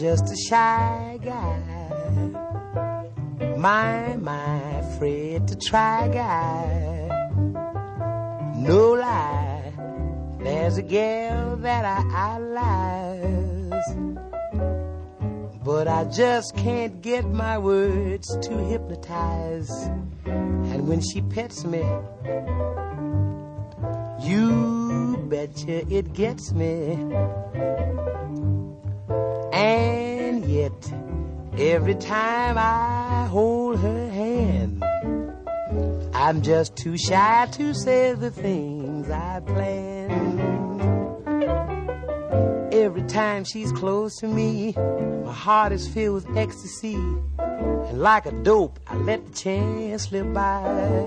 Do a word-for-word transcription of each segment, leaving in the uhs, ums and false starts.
just a shy guy. My, my, afraid to try guy. No lie, there's a girl that I idolize, but I just can't get my words to hypnotize. And when she pets me, you betcha it gets me. And yet, every time I hold her hand, I'm just too shy to say the things I plan. Every time she's close to me, my heart is filled with ecstasy. And like a dope, I let the chance slip by.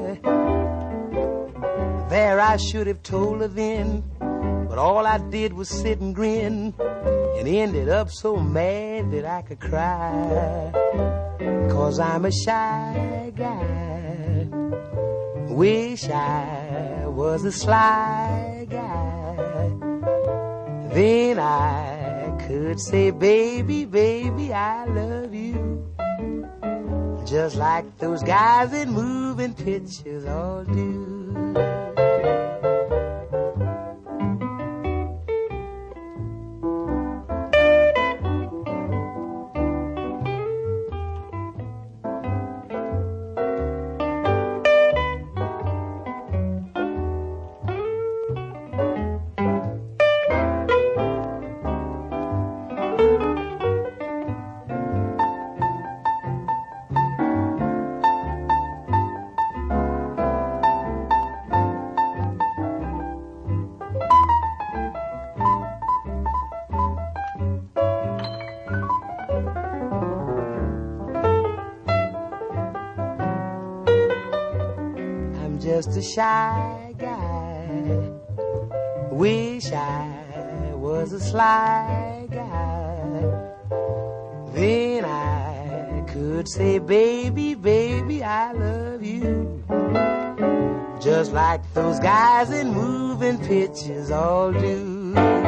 There I should have told her then, but all I did was sit and grin, and ended up so mad that I could cry. 'Cause I'm a shy guy. Wish I was a sly guy. Then I could say, baby, baby, I love you, just like those guys in moving pictures all do. Just a shy guy. Wish I was a sly guy. Then I could say, baby, baby, I love you, just like those guys in moving pictures all do.